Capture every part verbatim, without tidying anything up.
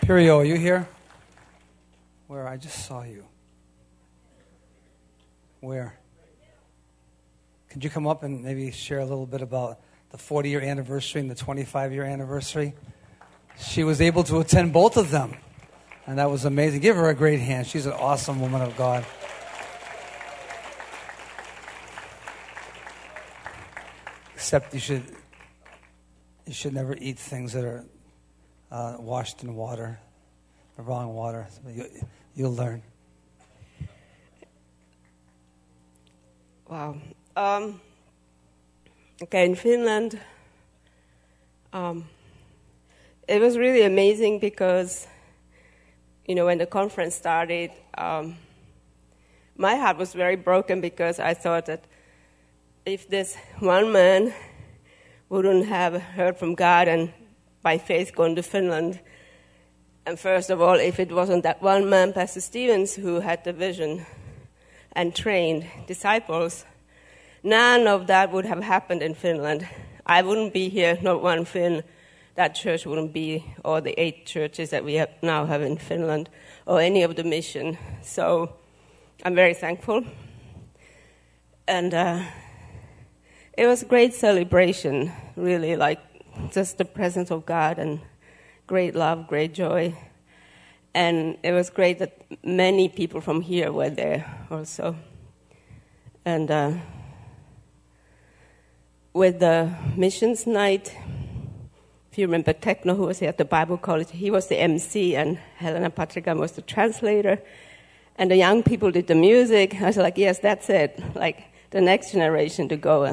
Pirio, are you here? Where? I just saw you. Where? Could you come up and maybe share a little bit about the forty-year anniversary and the twenty-five-year anniversary? She was able to attend both of them, and that was amazing. Give her a great hand. She's an awesome woman of God. Except you should you should never eat things that are uh, washed in water, the wrong water. You, you'll learn. Wow. Um, okay, in Finland, um, it was really amazing because, you know, when the conference started, um, my heart was very broken because I thought that if this one man wouldn't have heard from God and by faith gone to Finland, and first of all, if it wasn't that one man, Pastor Stevens, who had the vision and trained disciples, none of that would have happened in Finland. I wouldn't be here, not one Finn. That church wouldn't be, or the eight churches that we have now have in Finland, or any of the mission. So I'm very thankful. And uh, it was a great celebration, really, like just the presence of God and great love, great joy. And it was great that many people from here were there also. And uh, with the missions night, if you remember Tekno, who was here at the Bible College, he was the M C, and Helena Patrikan was the translator. And the young people did the music. I was like, yes, that's it, like the next generation to go.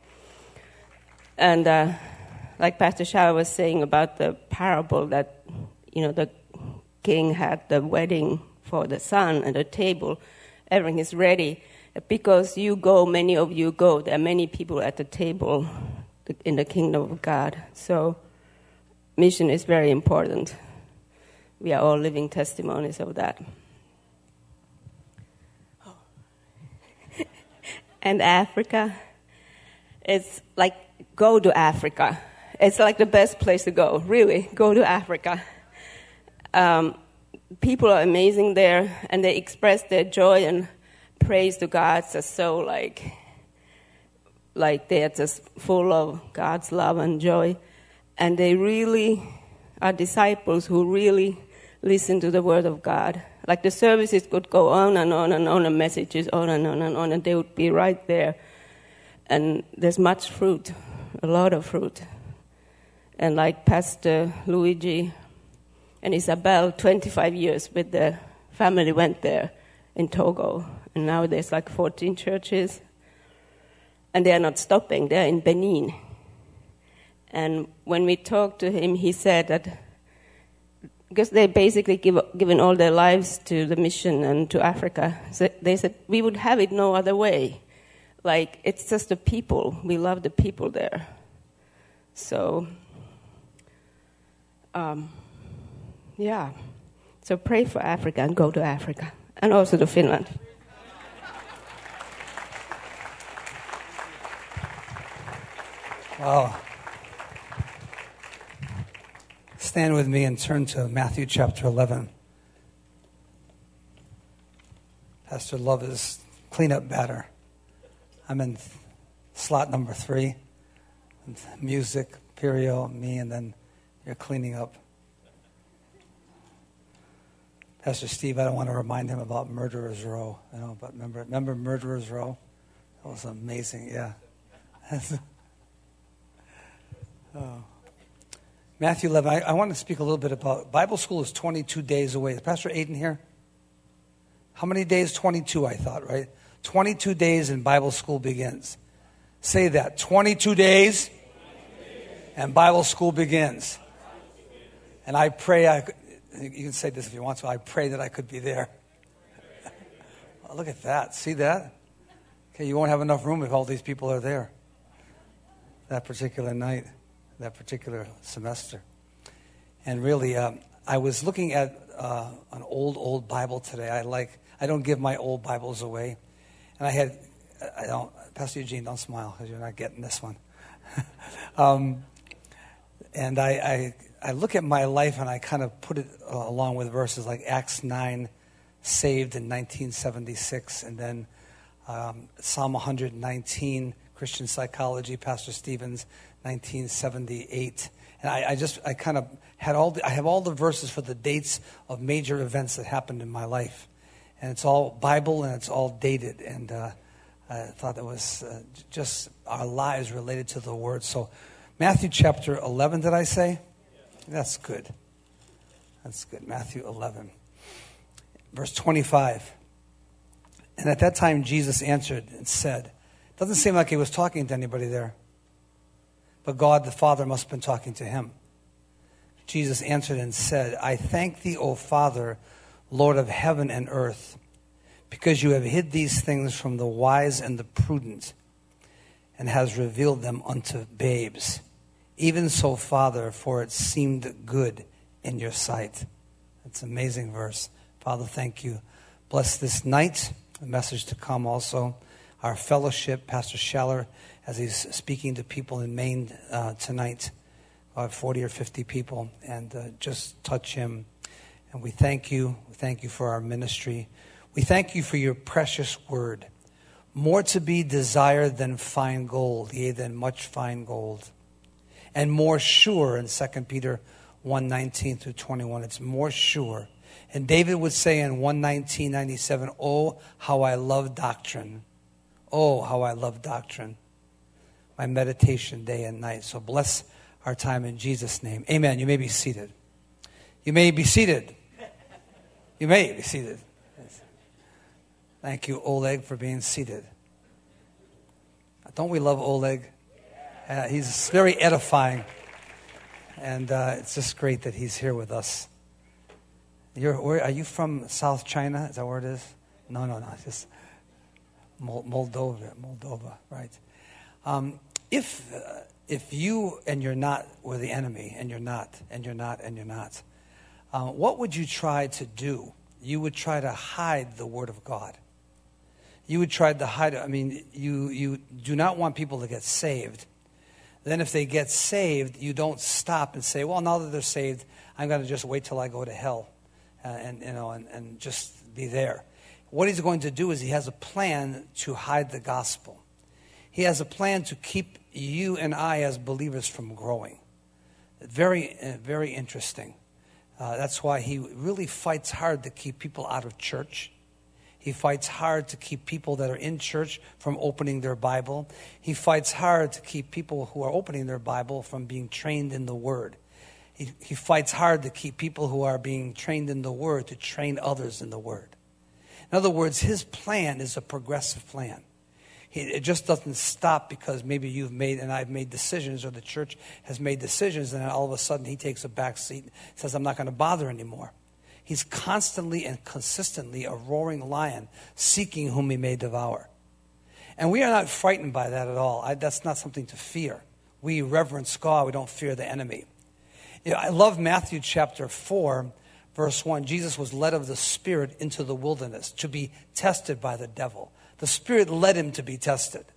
And uh, like Pastor Shah was saying about the parable that, you know, the king had the wedding for the son and the table, everything is ready. Because you go, many of you go, there are many people at the table in the kingdom of God. So mission is very important. We are all living testimonies of that. Oh. And Africa, it's like, go to Africa. It's like the best place to go, really. Go to Africa. Um, people are amazing there, and they express their joy and praise to God. Just so like, like they are just full of God's love and joy. And they really are disciples who really listen to the word of God. Like the services could go on and on and on, and messages on and on and on, and they would be right there. And there's much fruit, a lot of fruit. And like Pastor Luigi and Isabel, twenty-five years with the family went there in Togo. And now there's like fourteen churches. And they are not stopping. They're in Benin. And when we talked to him, he said that because they basically give given all their lives to the mission and to Africa, so they said, we would have it no other way. Like, it's just the people. We love the people there. So, um, yeah. So pray for Africa and go to Africa. And also to Finland. Wow. Stand with me and turn to Matthew chapter eleven. Pastor Love is cleanup batter. I'm in slot number three. Music, Pirio, me, and then you're cleaning up. Pastor Steve, I don't want to remind him about Murderer's Row. I know, but remember, remember Murderer's Row? That was amazing, yeah. oh. Matthew eleven, I, I want to speak a little bit about, Bible school is twenty-two days away. Is Pastor Aiden here? How many days? twenty-two, I thought, right? twenty-two days and Bible school begins. Say that, twenty-two days and Bible school begins. And I pray, I, you can say this if you want to, I pray that I could be there. Oh, look at that, see that? Okay, you won't have enough room if all these people are there. That particular night, that particular semester. And really, um, I was looking at uh, an old, old Bible today. I like, I don't give my old Bibles away. And I had, I don't, Pastor Eugene, don't smile because you're not getting this one. um, and I, I, I look at my life and I kind of put it uh, along with verses like Acts nine, saved in nineteen seventy-six, and then um, Psalm one nineteen, Christian Psychology, Pastor Stevens, nineteen seventy-eight. And I, I just, I kind of had all the, I have all the verses for the dates of major events that happened in my life. And it's all Bible and it's all dated. And uh, I thought that was uh, just our lives related to the Word. So Matthew chapter eleven, did I say? That's good. That's good. Matthew eleven. Verse twenty-five. And at that time Jesus answered and said, it doesn't seem like he was talking to anybody there. But God the Father must have been talking to him. Jesus answered and said, I thank thee, O Father, Lord of heaven and earth, because you have hid these things from the wise and the prudent, and has revealed them unto babes. Even so, Father, for it seemed good in your sight. That's an amazing verse. Father, thank you. Bless this night, the message to come also. Our fellowship, Pastor Schaller, as he's speaking to people in Maine uh, tonight, about forty or fifty people, and uh, just touch him. And we thank you. We thank you for our ministry. We thank you for your precious word. More to be desired than fine gold, yea, than much fine gold. And more sure in Second Peter one nineteen through twenty-one. It's more sure. And David would say in one nineteen ninety-seven, oh, how I love doctrine. Oh, how I love doctrine. My meditation day and night. So bless our time in Jesus' name. Amen. You may be seated. You may be seated. You may be seated. Thank you, Oleg, for being seated. Don't we love Oleg? Uh, he's very edifying. And uh, it's just great that he's here with us. You're, where, are you from South China? Is that where it is? No, no, no. Just Moldova, Moldova, right? Um, if uh, if you and you're not were the enemy, and you're not, and you're not, and you're not, uh, what would you try to do? You would try to hide the Word of God. You would try to hide it. I mean, you you do not want people to get saved. Then if they get saved, you don't stop and say, well, now that they're saved, I'm going to just wait till I go to hell uh, and you know and, and just be there. What he's going to do is he has a plan to hide the gospel. He has a plan to keep you and I as believers from growing. Very, uh, very interesting. Uh, that's why he really fights hard to keep people out of church. He fights hard to keep people that are in church from opening their Bible. He fights hard to keep people who are opening their Bible from being trained in the Word. He, he fights hard to keep people who are being trained in the Word to train others in the Word. In other words, his plan is a progressive plan. He, it just doesn't stop because maybe you've made and I've made decisions or the church has made decisions, and then all of a sudden he takes a back seat and says, I'm not going to bother anymore. He's constantly and consistently a roaring lion seeking whom he may devour. And we are not frightened by that at all. I, that's not something to fear. We reverence God. We don't fear the enemy. You know, I love Matthew chapter four, verse one. Jesus was led of the Spirit into the wilderness to be tested by the devil. The Spirit led him to be tested.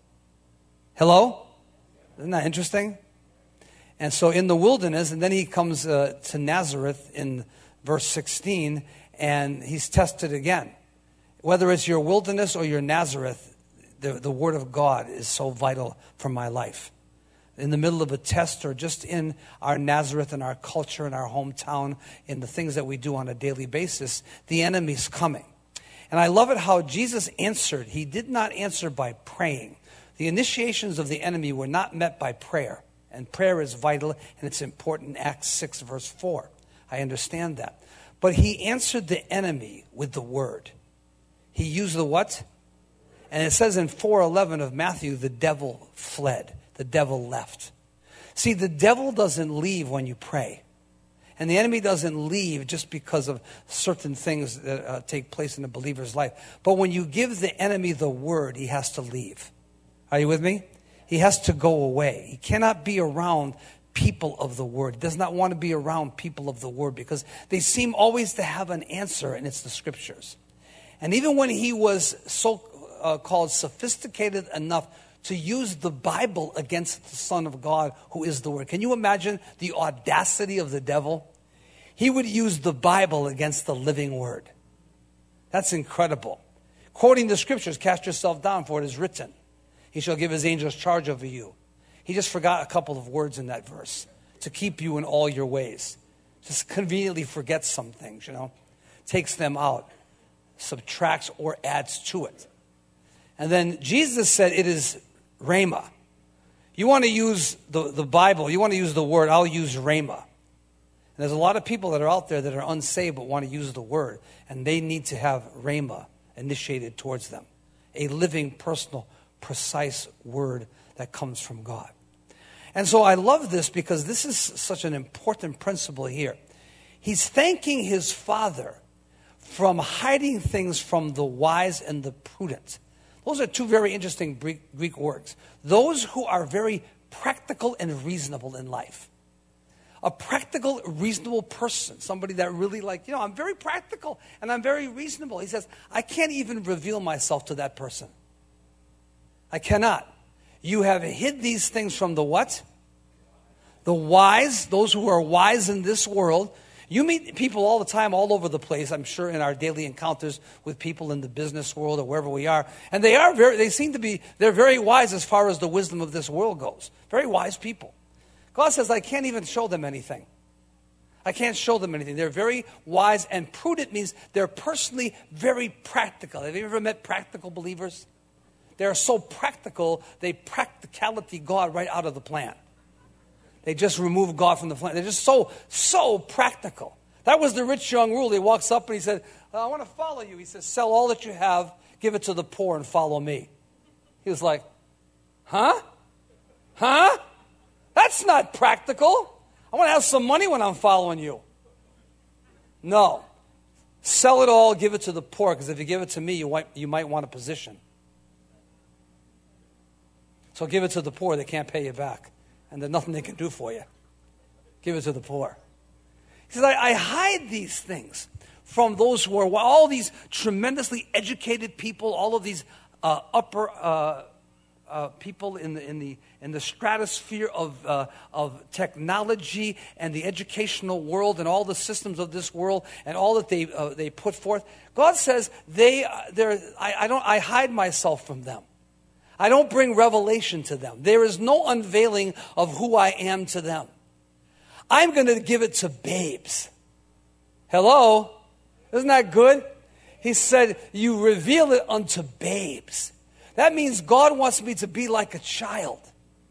Hello? Isn't that interesting? And so in the wilderness, and then he comes uh, to Nazareth in verse sixteen, and he's tested again. Whether it's your wilderness or your Nazareth, the, the Word of God is so vital for my life. In the middle of a test or just in our Nazareth and our culture and our hometown, in the things that we do on a daily basis, the enemy's coming. And I love it how Jesus answered. He did not answer by praying. The initiations of the enemy were not met by prayer. And prayer is vital and it's important in Acts six verse four. I understand that. But he answered the enemy with the word. He used the what? And it says in four eleven of Matthew, the devil fled. The devil left. See, the devil doesn't leave when you pray. And the enemy doesn't leave just because of certain things that uh, take place in a believer's life. But when you give the enemy the word, he has to leave. Are you with me? He has to go away. He cannot be around people of the word. He does not want to be around people of the word because they seem always to have an answer, and it's the scriptures. And even when he was so uh, called sophisticated enough to use the Bible against the Son of God, who is the Word. Can you imagine the audacity of the devil? He would use the Bible against the living Word. That's incredible. Quoting the scriptures, cast yourself down, for it is written, he shall give his angels charge over you. He just forgot a couple of words in that verse. To keep you in all your ways. Just conveniently forgets some things, you know. Takes them out. Subtracts or adds to it. And then Jesus said it is Rhema. You want to use the, the Bible, you want to use the word, I'll use Rhema. And there's a lot of people that are out there that are unsaved but want to use the word. And they need to have Rhema initiated towards them. A living, personal, precise word that comes from God. And so I love this because this is such an important principle here. He's thanking his Father from hiding things from the wise and the prudent. Those are two very interesting Greek, Greek words. Those who are very practical and reasonable in life. A practical, reasonable person. Somebody that really like, you know, I'm very practical and I'm very reasonable. He says, I can't even reveal myself to that person. I cannot. You have hid these things from the what? The wise, those who are wise in this world. You meet people all the time, all over the place, I'm sure, in our daily encounters with people in the business world or wherever we are. And they are very, they seem to be, they're very wise as far as the wisdom of this world goes. Very wise people. God says, I can't even show them anything. I can't show them anything. They're very wise, and prudent means they're personally very practical. Have you ever met practical believers? They're so practical, they practicality God right out of the plan. They just remove God from the plan. They're just so, so practical. That was the rich young ruler. He walks up and he said, I want to follow you. He says, sell all that you have, give it to the poor, and follow me. He was like, huh? Huh? That's not practical. I want to have some money when I'm following you. No. Sell it all, give it to the poor, because if you give it to me, you might, you might want a position. So give it to the poor. They can't pay you back. And there's nothing they can do for you. Give it to the poor. He says, I, I hide these things from those who are, all these tremendously educated people, all of these uh, upper uh, uh, people in the in the in the stratosphere of uh, of technology and the educational world and all the systems of this world and all that they uh, they put forth. God says they they're I, I don't I hide myself from them. I don't bring revelation to them. There is no unveiling of who I am to them. I'm going to give it to babes. Hello? Isn't that good? He said, you reveal it unto babes. That means God wants me to be like a child.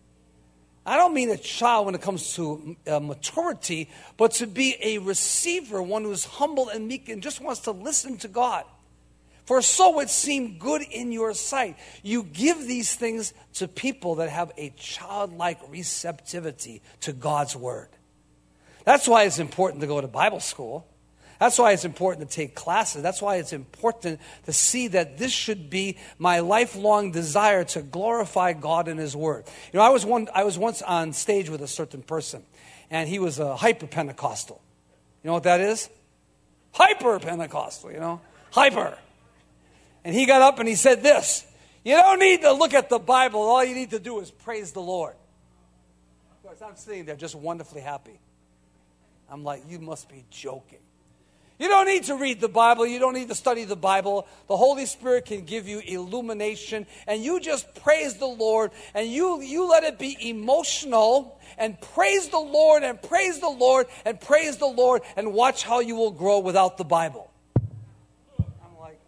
I don't mean a child when it comes to uh, maturity, but to be a receiver, one who is humble and meek and just wants to listen to God. For so it seemed good in your sight. You give these things to people that have a childlike receptivity to God's word. That's why it's important to go to Bible school. That's why it's important to take classes. That's why it's important to see that this should be my lifelong desire to glorify God in his word. You know, I was one, I was once on stage with a certain person, and he was a hyper-Pentecostal. You know what that is? Hyper-Pentecostal, you know? Hyper. And he got up and he said this, you don't need to look at the Bible. All you need to do is praise the Lord. Of course, I'm sitting there just wonderfully happy. I'm like, you must be joking. You don't need to read the Bible. You don't need to study the Bible. The Holy Spirit can give you illumination. And you just praise the Lord. And you, you let it be emotional. And praise the Lord and praise the Lord and praise the Lord. And watch how you will grow without the Bible. I'm like,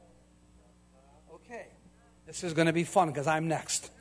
okay, this is going to be fun because I'm next.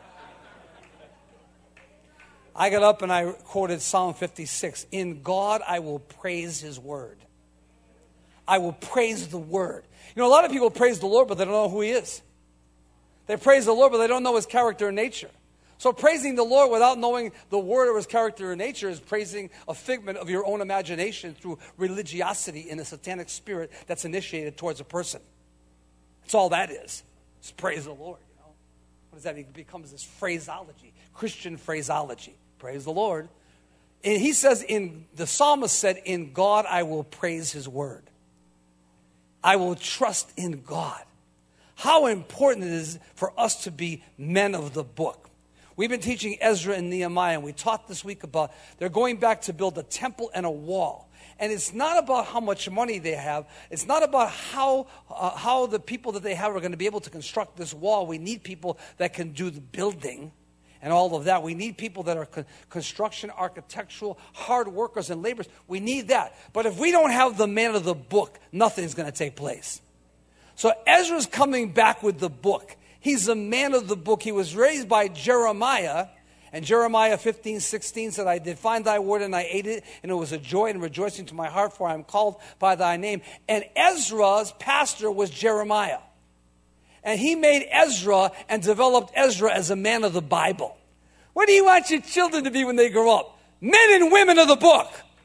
I got up and I quoted Psalm fifty-six. In God I will praise his word. I will praise the word. You know, a lot of people praise the Lord, but they don't know who he is. They praise the Lord, but they don't know his character and nature. So praising the Lord without knowing the word or his character and nature is praising a figment of your own imagination through religiosity in a satanic spirit that's initiated towards a person. That's all that is. Just praise the Lord, you know. What does that mean? It becomes this phraseology, Christian phraseology. Praise the Lord. And he says, in the psalmist said, in God I will praise his word. I will trust in God. how important it is for us to be men of the book. We've been teaching Ezra and Nehemiah, and we taught this week about they're going back to build a temple and a wall. And it's not about how much money they have. It's not about how uh, how the people that they have are going to be able to construct this wall. We need people that can do the building and all of that. We need people that are con- construction, architectural, hard workers and laborers. We need that. But if we don't have the man of the book, nothing's going to take place. So Ezra's coming back with the book. He's a man of the book. He was raised by Jeremiah. And Jeremiah fifteen sixteen said, I did find thy word and I ate it, and it was a joy and rejoicing to my heart, for I am called by thy name. And Ezra's pastor was Jeremiah. And he made Ezra and developed Ezra as a man of the Bible. What do you want your children to be when they grow up? Men and women of the book.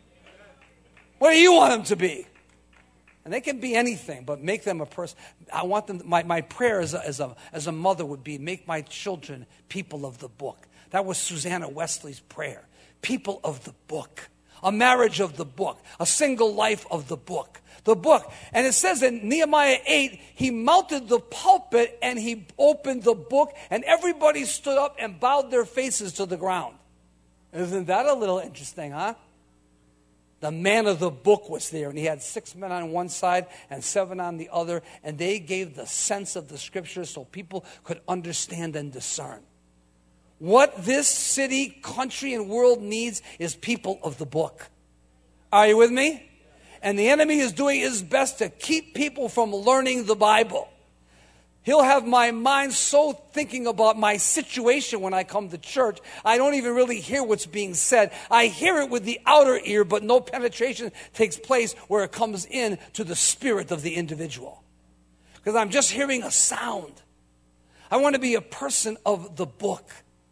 What do you want them to be? And they can be anything, but make them a person. I want them, my, my prayer as a, as, a, as a mother would be, make my children people of the book. That was Susanna Wesley's prayer. People of the book. A marriage of the book. A single life of the book. The book. And it says in Nehemiah eight, he mounted the pulpit and he opened the book, and everybody stood up and bowed their faces to the ground. Isn't that a little interesting, huh? The man of the book was there, and he had six men on one side and seven on the other, and they gave the sense of the scriptures so people could understand and discern. What this city, country, and world needs is people of the book. Are you with me? And the enemy is doing his best to keep people from learning the Bible. He'll have my mind so thinking about my situation when I come to church, I don't even really hear what's being said. I hear it with the outer ear, but no penetration takes place where it comes in to the spirit of the individual. Because I'm just hearing a sound. I want to be a person of the book.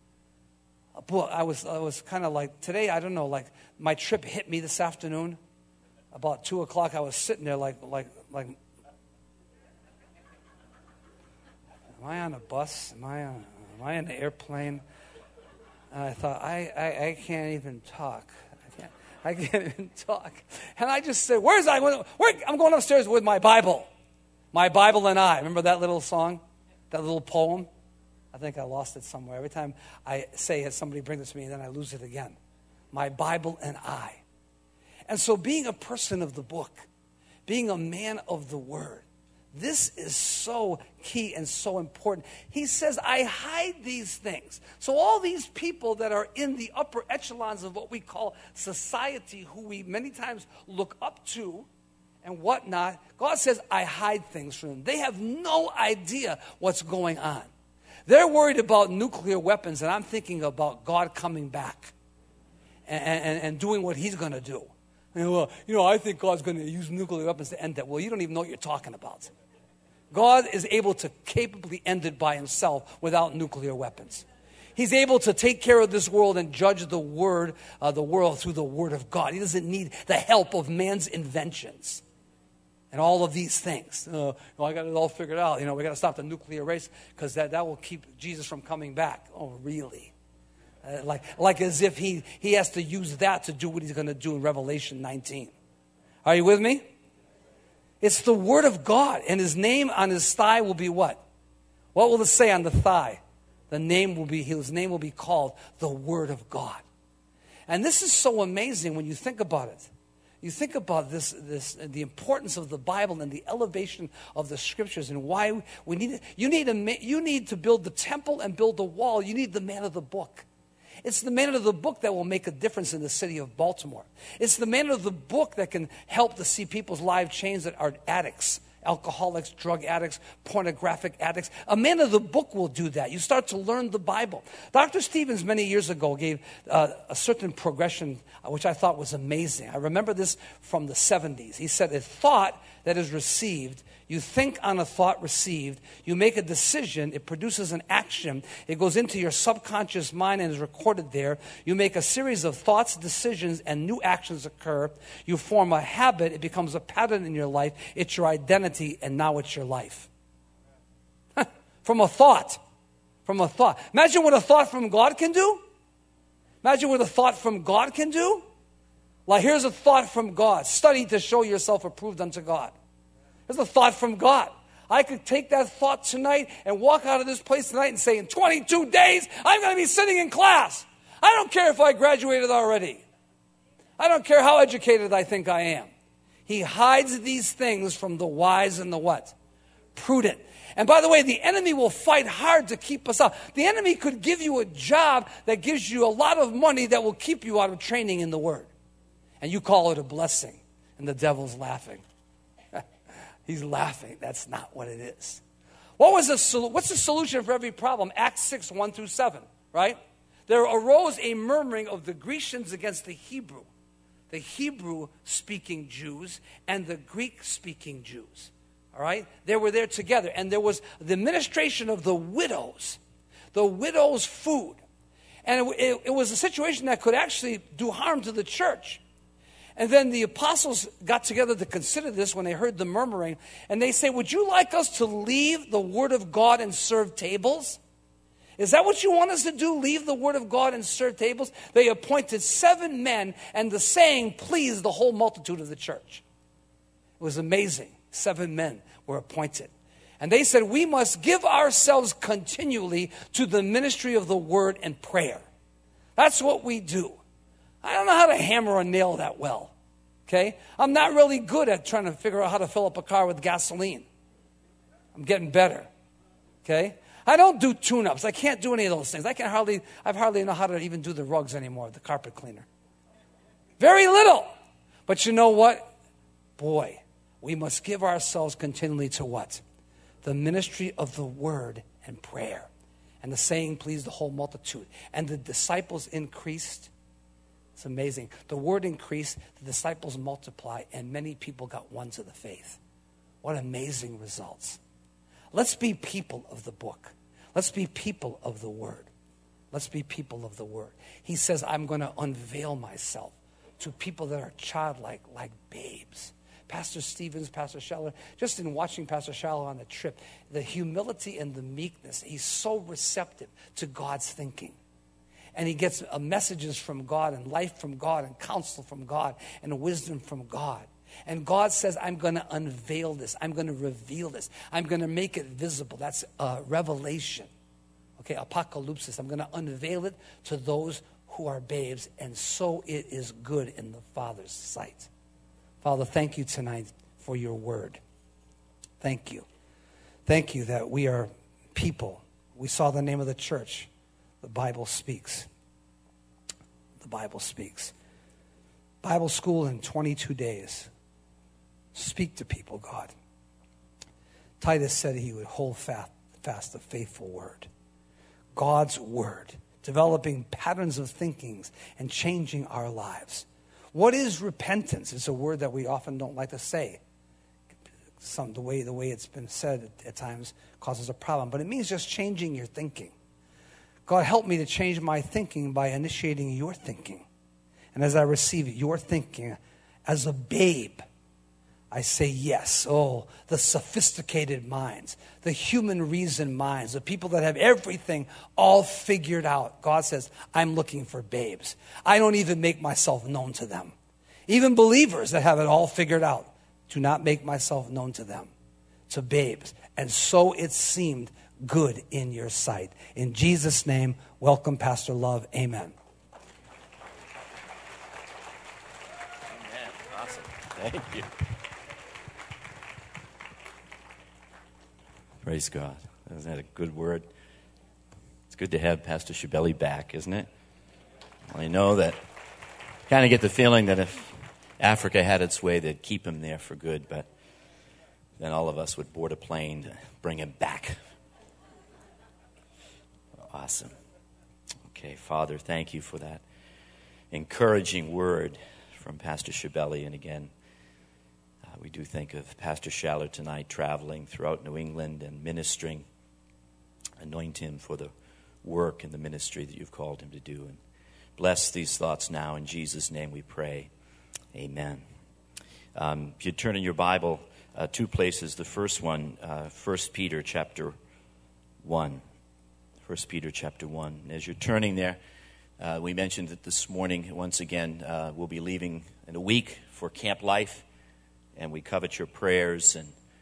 A book. I was, I was kind of like, today, I don't know, like my trip hit me this afternoon. About two o'clock, I was sitting there like, like, like, am I on a bus? Am I on, am I on an airplane? And I thought, I, I, I can't even talk. I can't, I can't even talk. And I just said, where's I? Where, I'm going upstairs with my Bible. My Bible and I. Remember that little song? That little poem? I think I lost it somewhere. Every time I say it, somebody brings it to me, and then I lose it again. My Bible and I. And so being a person of the book, being a man of the word, this is so key and so important. He says, I hide these things. So all these people that are in the upper echelons of what we call society, who we many times look up to and whatnot, God says, I hide things from them. They have no idea what's going on. They're worried about nuclear weapons, and I'm thinking about God coming back and, and, and doing what he's going to do. And, well, you know, I think God's going to use nuclear weapons to end that. Well, you don't even know what you're talking about. God is able to capably end it by himself without nuclear weapons. He's able to take care of this world and judge the word, uh, the world through the word of God. He doesn't need the help of man's inventions and all of these things. Uh, well, I got it all figured out. You know, we got to stop the nuclear race because that, that will keep Jesus from coming back. Oh, really? Uh, like, like as if he, he has to use that to do what he's going to do in Revelation nineteen. Are you with me? It's the word of God, and his name on his thigh will be what? What will it say on the thigh? The name will be, his name will be called the Word of God. And this is so amazing when you think about it. You think about this, this, the importance of the Bible and the elevation of the Scriptures and why we need it. You need, a, you need to build the temple and build the wall. You need the man of the book. It's the man of the book that will make a difference in the city of Baltimore. It's the man of the book that can help to see people's lives change that are addicts, alcoholics, drug addicts, pornographic addicts. A man of the book will do that. You start to learn the Bible. Doctor Stevens many years ago gave uh, a certain progression, uh, which I thought was amazing. I remember this from the seventies. He said, a thought that is received, you think on a thought received, you make a decision, it produces an action, it goes into your subconscious mind and is recorded there. You make a series of thoughts, decisions, and new actions occur. You form a habit, it becomes a pattern in your life, it's your identity, and now it's your life. From a thought. From a thought. Imagine what a thought from God can do. Imagine what a thought from God can do. Like, here's a thought from God. Study to show yourself approved unto God. Here's a thought from God. I could take that thought tonight and walk out of this place tonight and say, in twenty-two days, I'm going to be sitting in class. I don't care if I graduated already. I don't care how educated I think I am. He hides these things from the wise and the what? Prudent. And by the way, the enemy will fight hard to keep us out. The enemy could give you a job that gives you a lot of money that will keep you out of training in the Word. And you call it a blessing. And the devil's laughing. He's laughing. That's not what it is. What was the sol- What's the solution for every problem? Acts six, one through seven, right? There arose a murmuring of the Grecians against the Hebrew. The Hebrew-speaking Jews and the Greek-speaking Jews. All right? They were there together. And there was the administration of the widows. The widows' food. And it, it, it was a situation that could actually do harm to the church. And then the apostles got together to consider this when they heard the murmuring. And they say, would you like us to leave the Word of God and serve tables? Is that what you want us to do? Leave the Word of God and serve tables? They appointed seven men, and the saying pleased the whole multitude of the church. It was amazing. Seven men were appointed. And they said, we must give ourselves continually to the ministry of the Word and prayer. That's what we do. I don't know how to hammer a nail that well. Okay? I'm not really good at trying to figure out how to fill up a car with gasoline. I'm getting better. Okay? I don't do tune-ups. I can't do any of those things. I can hardly, I've hardly know how to even do the rugs anymore, the carpet cleaner. Very little. But you know what? Boy, we must give ourselves continually to what? The ministry of the Word and prayer. And the saying pleased the whole multitude. And the disciples increased. It's amazing. The word increased, the disciples multiplied, and many people got one to the faith. What amazing results. Let's be people of the book. Let's be people of the Word. Let's be people of the Word. He says, I'm going to unveil myself to people that are childlike, like babes. Pastor Stevens, Pastor Schaller, just in watching Pastor Schaller on the trip, the humility and the meekness, he's so receptive to God's thinking. And he gets uh, messages from God and life from God and counsel from God and wisdom from God. And God says, I'm going to unveil this. I'm going to reveal this. I'm going to make it visible. That's uh, revelation. Okay, apocalypsis. I'm going to unveil it to those who are babes. And so it is good in the Father's sight. Father, thank you tonight for your word. Thank you. Thank you that we are people. We saw the name of the church. The Bible speaks. The Bible speaks. Bible school in twenty-two days. Speak to people, God. Titus said he would hold fast, fast the faithful word. God's word. Developing patterns of thinkings and changing our lives. What is repentance? It's a word that we often don't like to say. Some, the way, the way it's been said at, at times causes a problem. But it means just changing your thinking. God, help me to change my thinking by initiating your thinking. And as I receive your thinking, as a babe, I say yes. Oh, the sophisticated minds, the human reason minds, the people that have everything all figured out. God says, I'm looking for babes. I don't even make myself known to them. Even believers that have it all figured out, do not make myself known to them, to babes. And so it seemed good in your sight. In Jesus' name, welcome Pastor Love. Amen. Amen. Awesome. Thank you. Praise God. Isn't that a good word? It's good to have Pastor Shibeli back, isn't it? Well, I know that, kind of get the feeling that if Africa had its way, they'd keep him there for good, but then all of us would board a plane to bring him back. Awesome. Okay, Father, thank you for that encouraging word from Pastor Shibeli. And again, uh, we do think of Pastor Schaller tonight traveling throughout New England and ministering. Anoint him for the work and the ministry that you've called him to do. And bless these thoughts now. In Jesus' name we pray. Amen. Um, if you turn in your Bible, uh, two places. The first one, uh, First Peter chapter one. First Peter chapter one. And as you're turning there, uh, we mentioned that this morning, once again, uh, we'll be leaving in a week for camp life, and we covet your prayers. And, of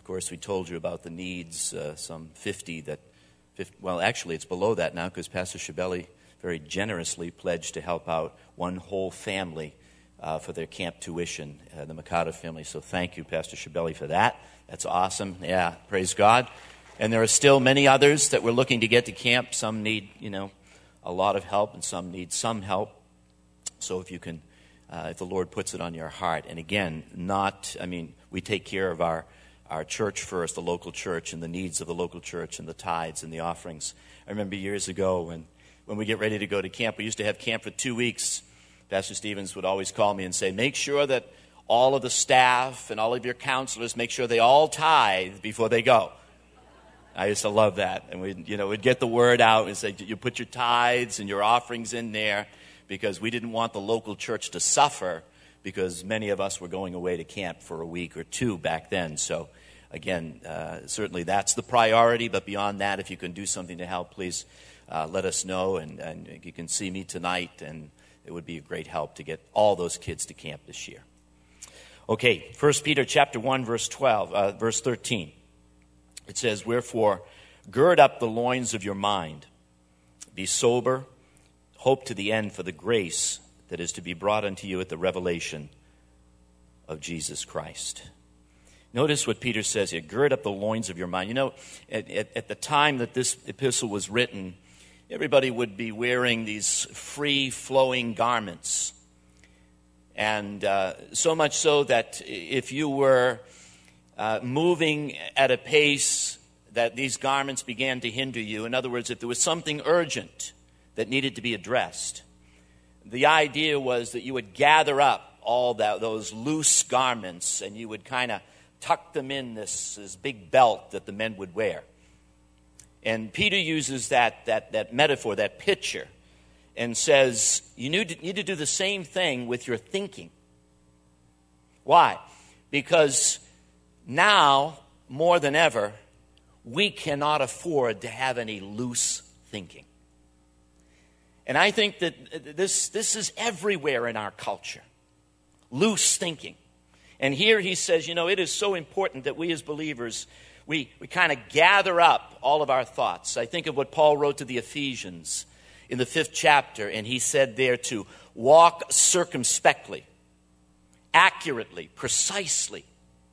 course, we told you about the needs, uh, some fifty that, fifty, well, actually it's below that now because Pastor Shibeli very generously pledged to help out one whole family uh, for their camp tuition, uh, the Mikado family. So thank you, Pastor Shibeli, for that. That's awesome. Yeah, praise God. And there are still many others that we're looking to get to camp. Some need, you know, a lot of help, and some need some help. So if you can, uh, if the Lord puts it on your heart, and again, not, I mean, we take care of our, our church first, the local church, and the needs of the local church, and the tithes and the offerings. I remember years ago when, when we get ready to go to camp, we used to have camp for two weeks. Pastor Stevens would always call me and say, make sure that all of the staff and all of your counselors, make sure they all tithe before they go. I used to love that. And we'd, you know, we'd get the word out and say, you put your tithes and your offerings in there, because we didn't want the local church to suffer, because many of us were going away to camp for a week or two back then. So, again, uh, certainly that's the priority. But beyond that, if you can do something to help, please uh, let us know. And, and you can see me tonight, and it would be a great help to get all those kids to camp this year. Okay, First Peter chapter one, verse twelve, uh, verse thirteen. It says, wherefore, gird up the loins of your mind, be sober, hope to the end for the grace that is to be brought unto you at the revelation of Jesus Christ. Notice what Peter says here, gird up the loins of your mind. You know, at, at, at the time that this epistle was written, everybody would be wearing these free-flowing garments. And uh, so much so that if you were uh, moving at a pace that these garments began to hinder you, in other words, if there was something urgent that needed to be addressed, the idea was that you would gather up all that, those loose garments, and you would kind of tuck them in this, this big belt that the men would wear. And Peter uses that, that, that metaphor, that picture, and says, you need to, need to do the same thing with your thinking. Why? Because now, more than ever, we cannot afford to have any loose thinking. And I think that this, this is everywhere in our culture. Loose thinking. And here he says, you know, it is so important that we as believers, we, we kind of gather up all of our thoughts. I think of what Paul wrote to the Ephesians in the fifth chapter, and he said there to walk circumspectly, accurately, precisely,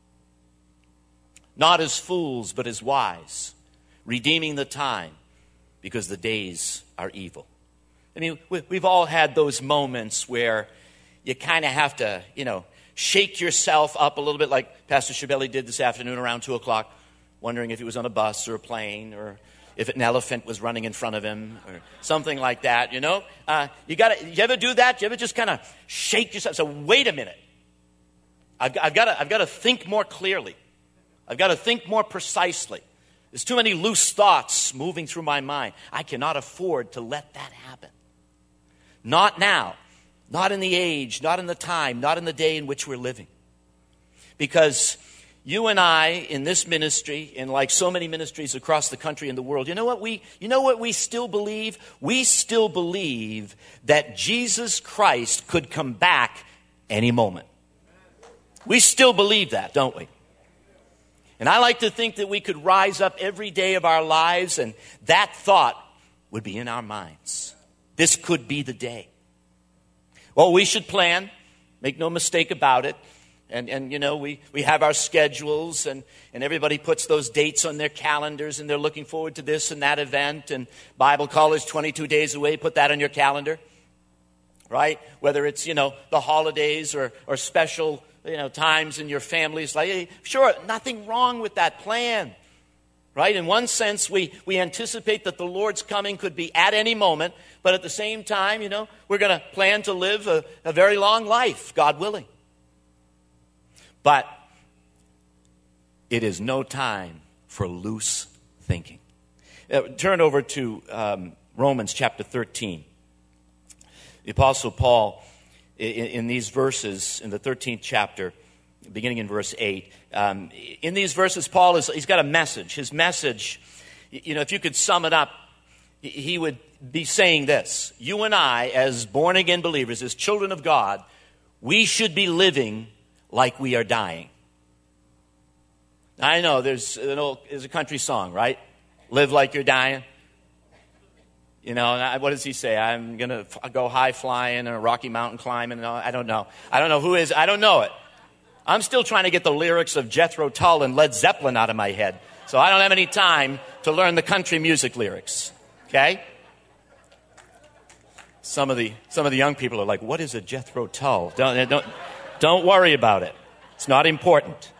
not as fools, but as wise, redeeming the time, because the days are evil. I mean, we've all had those moments where you kind of have to, you know, shake yourself up a little bit, like Pastor Shibeli did this afternoon around two o'clock, wondering if he was on a bus or a plane, or if an elephant was running in front of him, or something like that, you know. Uh, you got to, you ever do that? You ever just kind of shake yourself? So wait a minute. I've, I've got to, I've got to think more clearly. I've got to think more precisely. There's too many loose thoughts moving through my mind. I cannot afford to let that happen. Not now. Not in the age, not in the time, not in the day in which we're living. Because you and I in this ministry, and like so many ministries across the country and the world, you know what we you know what we still believe? We still believe that Jesus Christ could come back any moment. We still believe that, don't we? And I like to think that we could rise up every day of our lives and that thought would be in our minds. This could be the day. Well, we should plan. Make no mistake about it. And, and you know, we, we have our schedules, and, and everybody puts those dates on their calendars, and they're looking forward to this and that event. And Bible college, twenty-two days away, put that on your calendar. Right? Whether it's, you know, the holidays or, or special, you know, times in your family's life. Hey, sure, nothing wrong with that plan. Right? In one sense, we, we anticipate that the Lord's coming could be at any moment, but at the same time, you know, we're going to plan to live a, a very long life, God willing. But it is no time for loose thinking. Uh, turn over to um, Romans chapter thirteen. The Apostle Paul, in, in these verses, in the thirteenth chapter, beginning in verse eight, um, in these verses, Paul is, he's got a message. His message, you know, if you could sum it up, he would be saying this. You and I, as born-again believers, as children of God, we should be living like we are dying. I know, there's an old, there's a country song, right? Live like you're dying. You know, and I, what does he say? I'm going to f- go high flying and a Rocky Mountain climbing. And all, I don't know. I don't know who is. I don't know it. I'm still trying to get the lyrics of Jethro Tull and Led Zeppelin out of my head. So I don't have any time to learn the country music lyrics. Okay? Some of the some of the young people are like, what is a Jethro Tull? Don't, don't, don't worry about it. It's not important.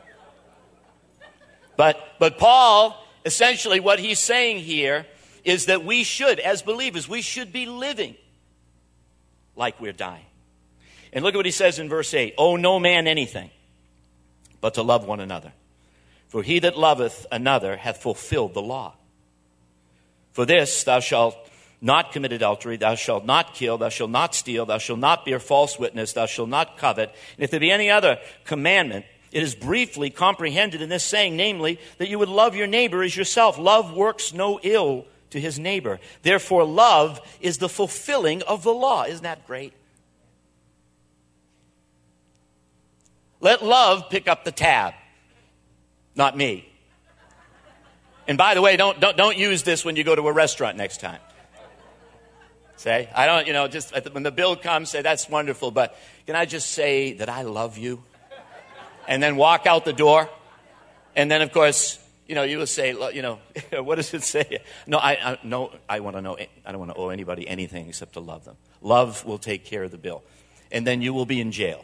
But but Paul, essentially what he's saying here is that we should, as believers, we should be living like we're dying. And look at what he says in verse eight. Owe no man anything, but to love one another. For he that loveth another hath fulfilled the law. For this, thou shalt not commit adultery, thou shalt not kill, thou shalt not steal, thou shalt not bear false witness, thou shalt not covet. And if there be any other commandment, it is briefly comprehended in this saying, namely, that you would love your neighbor as yourself. Love works no ill to his neighbor. Therefore, love is the fulfilling of the law. Isn't that great? Let love pick up the tab, not me. And by the way, don't don't don't use this when you go to a restaurant next time. Say, I don't, you know, just when the bill comes, say, that's wonderful, but can I just say that I love you? And then walk out the door. And then, of course, you know, you will say, you know, what does it say? No, I, I no, I want to know. I don't want to owe anybody anything except to love them. Love will take care of the bill, and then you will be in jail.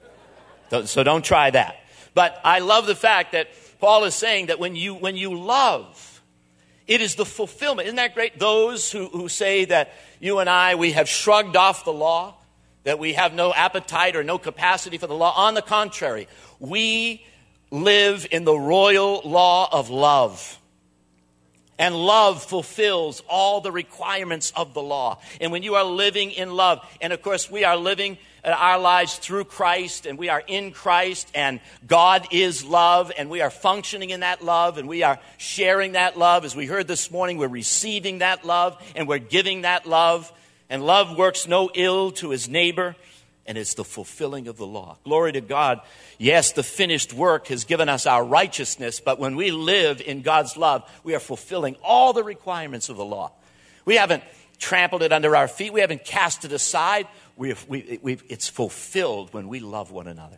So don't try that. But I love the fact that Paul is saying that when you when you love, it is the fulfillment. Isn't that great? Those who, who say that you and I, we have shrugged off the law, that we have no appetite or no capacity for the law. On the contrary, we live in the royal law of love. And love fulfills all the requirements of the law. And when you are living in love, and of course we are living our lives through Christ, and we are in Christ, and God is love, and we are functioning in that love, and we are sharing that love. As we heard this morning, we're receiving that love, and we're giving that love. And love works no ill to his neighbor, and it's the fulfilling of the law. Glory to God. Yes, the finished work has given us our righteousness, but when we live in God's love, we are fulfilling all the requirements of the law. We haven't trampled it under our feet. We haven't cast it aside. We've, we, we've, it's fulfilled when we love one another.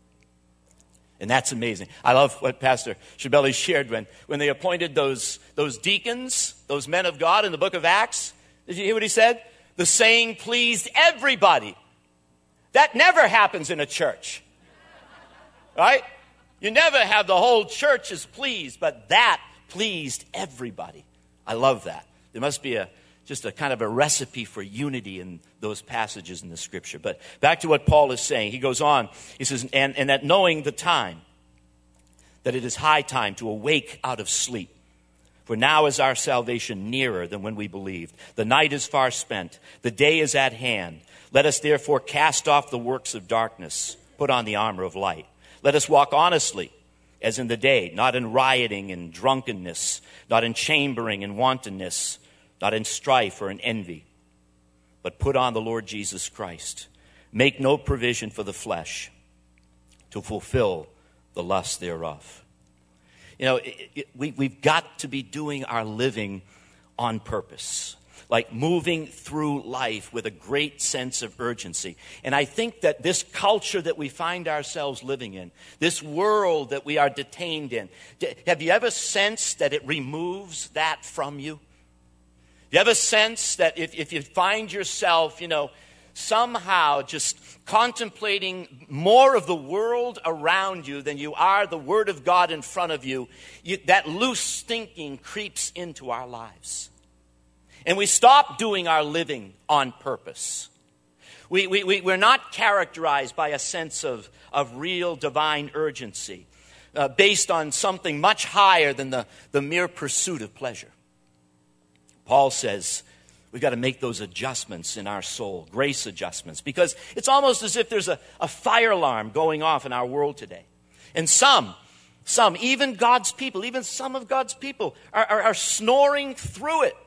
And that's amazing. I love what Pastor Shibeli shared when, when they appointed those, those deacons, those men of God in the book of Acts. Did you hear what he said? The saying pleased everybody. That never happens in a church. Right? You never have the whole church is pleased, but that pleased everybody. I love that. There must be a just a kind of a recipe for unity in those passages in the scripture. But back to what Paul is saying. He goes on. He says, and, and that knowing the time, that it is high time to awake out of sleep. For now is our salvation nearer than when we believed. The night is far spent. The day is at hand. Let us therefore cast off the works of darkness, put on the armor of light. Let us walk honestly, as in the day, not in rioting and drunkenness, not in chambering and wantonness, not in strife or in envy, but put on the Lord Jesus Christ. Make no provision for the flesh to fulfill the lust thereof. You know, it, it, we, we've got to be doing our living on purpose, like moving through life with a great sense of urgency. And I think that this culture that we find ourselves living in, this world that we are detained in, have you ever sensed that it removes that from you? You ever sense that if, if you find yourself, you know, somehow just contemplating more of the world around you than you are the Word of God in front of you, you that loose thinking creeps into our lives. And we stop doing our living on purpose. We, we, we, we're not characterized by a sense of, of real divine urgency uh, based on something much higher than the, the mere pursuit of pleasure. Paul says we've got to make those adjustments in our soul, grace adjustments, because it's almost as if there's a, a fire alarm going off in our world today. And some, some, even God's people, even some of God's people are, are, are snoring through it.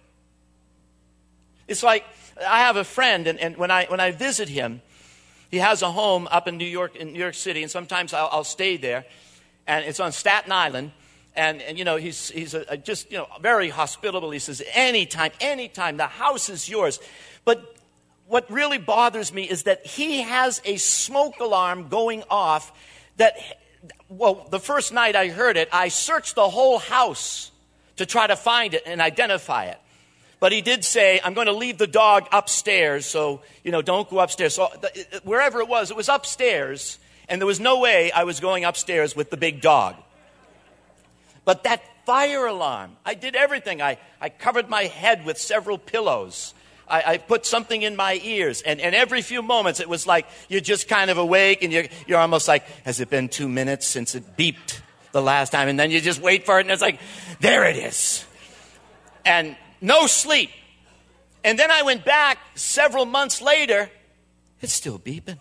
It's like I have a friend, and, and when I when I visit him, he has a home up in New York, in New York City, and sometimes I'll, I'll stay there. and it's on Staten Island. And, and you know, he's, he's a, a just, you know, very hospitable. He says, anytime, anytime, the house is yours. But what really bothers me is that he has a smoke alarm going off that, well, the first night I heard it, I searched the whole house to try to find it and identify it. But he did say, I'm going to leave the dog upstairs, so, you know, don't go upstairs. So the, wherever it was, it was upstairs, and there was no way I was going upstairs with the big dog. But that fire alarm, I did everything. I, I covered my head with several pillows. I, I put something in my ears. And, and every few moments, it was like you're just kind of awake, and you're, you're almost like, has it been two minutes since it beeped the last time? And then you just wait for it, and it's like, there it is. And no sleep. And then I went back several months later. It's still beeping.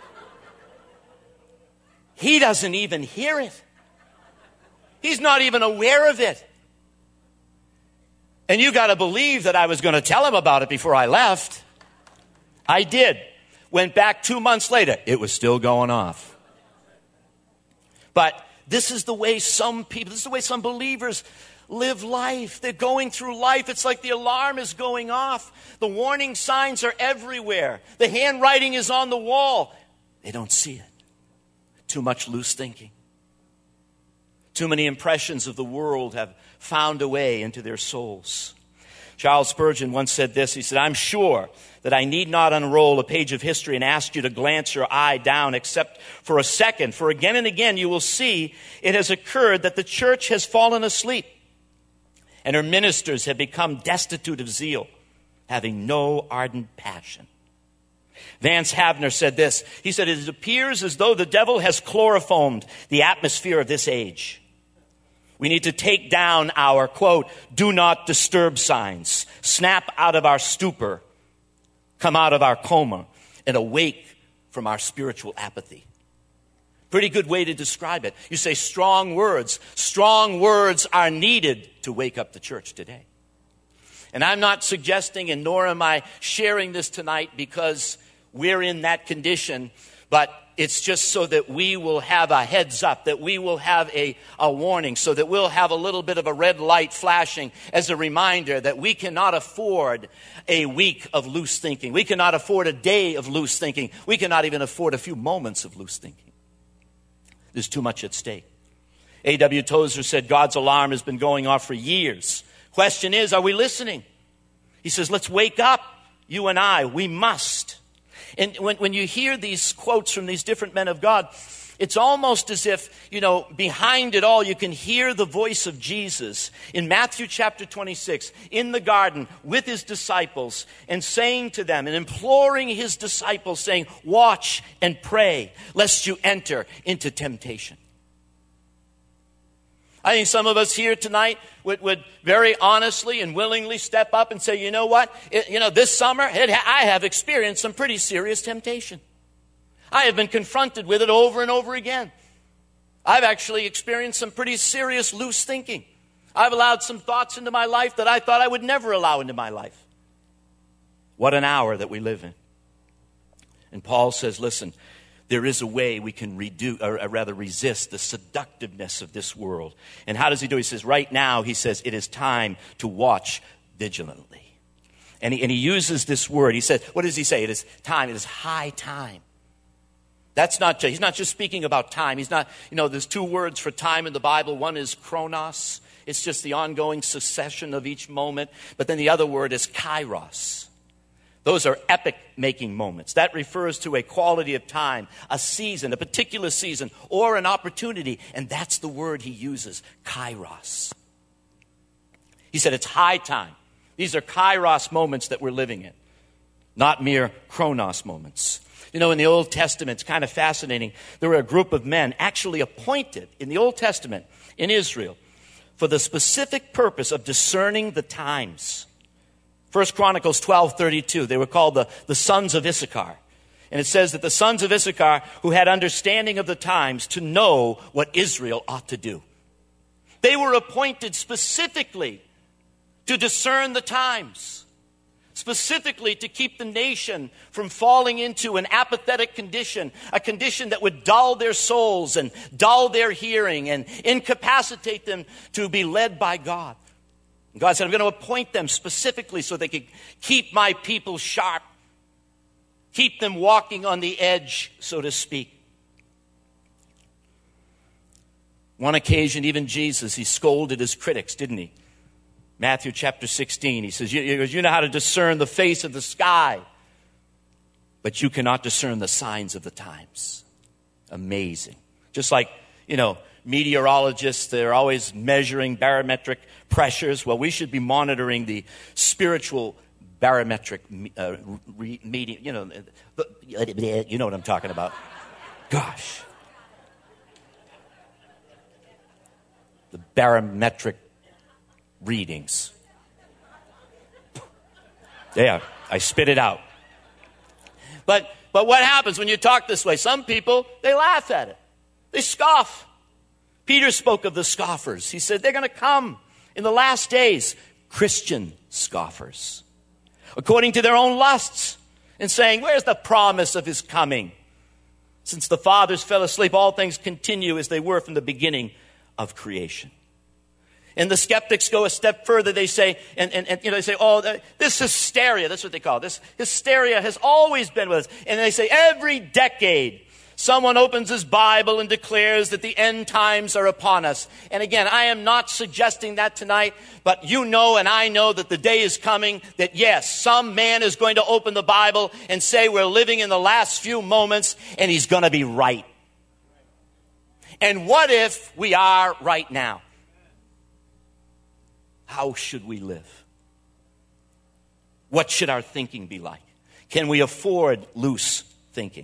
He doesn't even hear it. He's not even aware of it. And you got to believe that I was going to tell him about it before I left. I did. Went back two months later. It was still going off. But this is the way some people, this is the way some believers live life. They're going through life. It's like the alarm is going off. The warning signs are everywhere. The handwriting is on the wall. They don't see it. Too much loose thinking. Too many impressions of the world have found a way into their souls. Charles Spurgeon once said this. He said, I'm sure that I need not unroll a page of history and ask you to glance your eye down except for a second. For again and again you will see it has occurred that the church has fallen asleep and her ministers have become destitute of zeal, having no ardent passion. Vance Havner said this. He said, it appears as though the devil has chloroformed the atmosphere of this age. We need to take down our, quote, do not disturb signs, snap out of our stupor, come out of our coma, and awake from our spiritual apathy. Pretty good way to describe it. You say strong words. Strong words are needed to wake up the church today. And I'm not suggesting, and nor am I sharing this tonight because we're in that condition, but it's just so that we will have a heads up, that we will have a, a warning, so that we'll have a little bit of a red light flashing as a reminder that we cannot afford a week of loose thinking. We cannot afford a day of loose thinking. We cannot even afford a few moments of loose thinking. There's too much at stake. A W Tozer said God's alarm has been going off for years. Question is, are we listening? He says, let's wake up, you and I. We must. And when, when you hear these quotes from these different men of God, it's almost as if, you know, behind it all, you can hear the voice of Jesus in Matthew chapter twenty-six, in the garden with his disciples, and saying to them and imploring his disciples, saying, watch and pray, lest you enter into temptation. I think some of us here tonight would, would very honestly and willingly step up and say, you know what? It, you know, this summer, it, I have experienced some pretty serious temptation. I have been confronted with it over and over again. I've actually experienced some pretty serious loose thinking. I've allowed some thoughts into my life that I thought I would never allow into my life. What an hour that we live in. And Paul says, listen, there is a way we can redo, or rather resist the seductiveness of this world. And how does he do it? He says, right now, he says, it is time to watch vigilantly. And he, and he uses this word. He says, what does he say? It is time. It is high time. That's not, he's not just speaking about time. He's not, you know, there's two words for time in the Bible. One is chronos. It's just the ongoing succession of each moment. But then the other word is kairos. Those are epic-making moments. That refers to a quality of time, a season, a particular season, or an opportunity. And that's the word he uses, kairos. He said it's high time. These are kairos moments that we're living in, not mere chronos moments. You know, in the Old Testament, it's kind of fascinating. There were a group of men actually appointed in the Old Testament in Israel for the specific purpose of discerning the times. First Chronicles twelve thirty-two, they were called the, the sons of Issachar. And it says that the sons of Issachar who had understanding of the times to know what Israel ought to do. They were appointed specifically to discern the times. specifically to keep the nation from falling into an apathetic condition, a condition that would dull their souls and dull their hearing and incapacitate them to be led by God. And God said, I'm going to appoint them specifically so they could keep my people sharp, keep them walking on the edge, so to speak. One occasion, even Jesus, he scolded his critics, didn't he? Matthew chapter sixteen, he says, you, you know how to discern the face of the sky, but you cannot discern the signs of the times. Amazing. Just like, you know, meteorologists, they're always measuring barometric pressures. Well, we should be monitoring the spiritual barometric uh, re- medium. You know, the, you know what I'm talking about. Gosh. The barometric readings. There, I spit it out. But but what happens when you talk this way? Some people, they laugh at it. They scoff. Peter spoke of the scoffers. He said they're going to come in the last days, Christian scoffers, according to their own lusts, and saying, where's the promise of his coming? Since the fathers fell asleep, all things continue as they were from the beginning of creation. And the skeptics go a step further. They say, and, and, and you know, they say, oh, this hysteria, that's what they call it. This hysteria has always been with us. And they say every decade, someone opens his Bible and declares that the end times are upon us. And again, I am not suggesting that tonight, but you know and I know that the day is coming that yes, some man is going to open the Bible and say we're living in the last few moments, and he's going to be right. And what if we are right now? How should we live? What should our thinking be like? Can we afford loose thinking?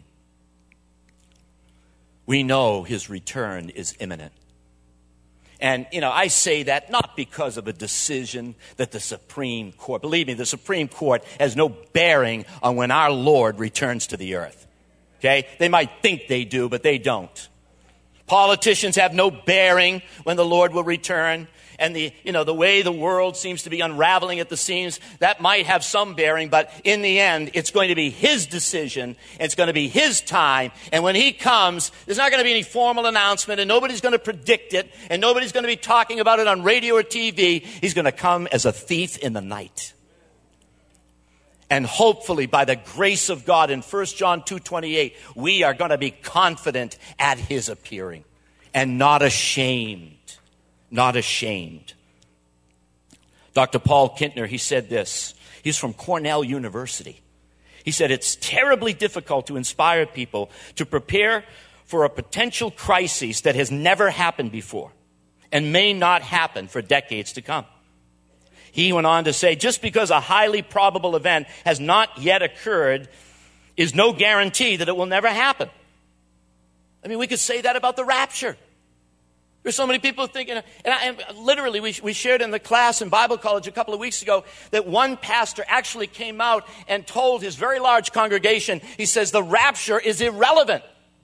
We know his return is imminent. And, you know, I say that not because of a decision that the Supreme Court, believe me, the Supreme Court has no bearing on when our Lord returns to the earth. Okay? They might think they do, but they don't. Politicians have no bearing when the Lord will return. And the, you know, the way the world seems to be unraveling at the seams, that might have some bearing, but in the end, it's going to be his decision, and it's going to be his time, and when he comes, there's not going to be any formal announcement, and nobody's going to predict it, and nobody's going to be talking about it on radio or T V. He's going to come as a thief in the night. And hopefully, by the grace of God, in First John two twenty-eight, we are going to be confident at his appearing, and not ashamed. Not ashamed. Doctor Paul Kintner, he said this. He's from Cornell University. He said, it's terribly difficult to inspire people to prepare for a potential crisis that has never happened before and may not happen for decades to come. He went on to say, just because a highly probable event has not yet occurred is no guarantee that it will never happen. I mean, we could say that about the rapture. There's so many people thinking, and, I, and literally we, we shared in the class in Bible college a couple of weeks ago that one pastor actually came out and told his very large congregation, he says, the rapture is irrelevant.